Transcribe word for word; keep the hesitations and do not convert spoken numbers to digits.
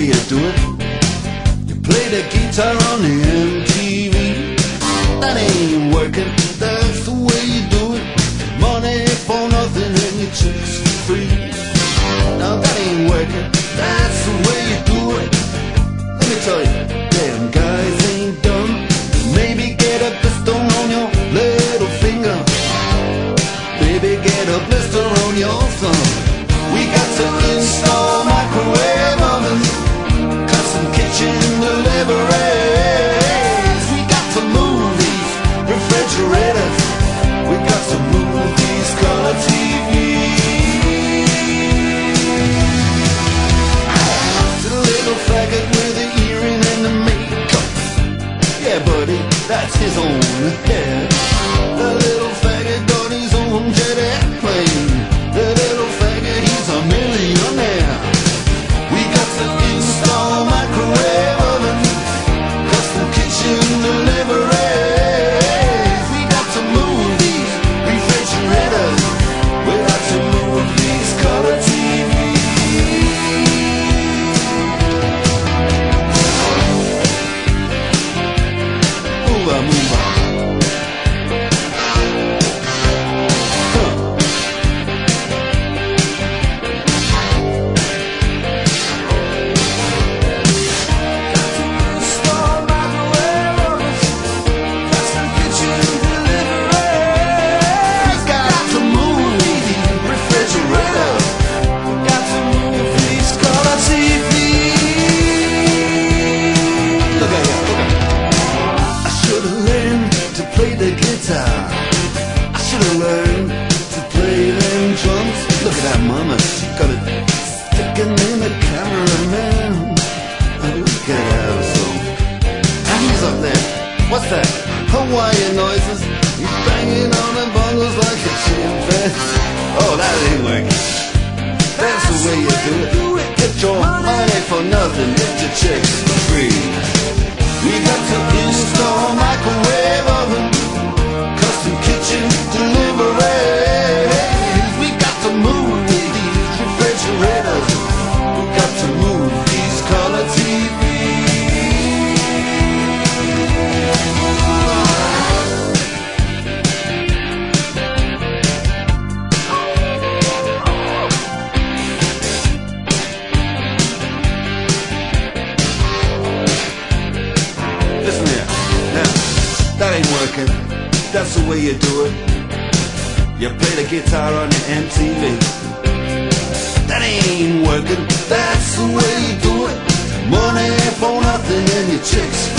way you do it. You play the guitar on the M T V. That ain't working, that's the way you do it. Money for nothing and your chicks for free. Now that ain't working, that's the way you do it. Let me tell you, damn guys ain't dumb. Maybe get a blister on your little finger. Baby, get a blister on your thumb. We got to install microwave ovens, custom kitchen deliveries. We got to move these refrigerators. We got to move these color T Vs. To the little faggot with the earring and the makeup. Yeah, buddy, that's his own hair. The little faggot got his own jet airplane. The little faggot, he's a millionaire. We got to install microwave oven, custom kitchen deliveries. We got to move these refrigerators. We got to move these color T Vs. Move on, move on. I should've learned to play them drums. Look at that mama, she got it sticking in the cameraman. Oh, look at that, so. And he's up there. What's that? Hawaiian noises. He's banging on the bongos like a chimpanzee. Oh, that ain't working. That's the way you do it. Get your money for nothing, get your chicks for free. We got to install microwave oven, custom kitchen deliveries. We got to move these refrigerators. We got to move these color T Listen here, now, that ain't working. That's the way you do it. You play the guitar on your M T V. That ain't working. That's the way you do it. Money for nothing and your chicks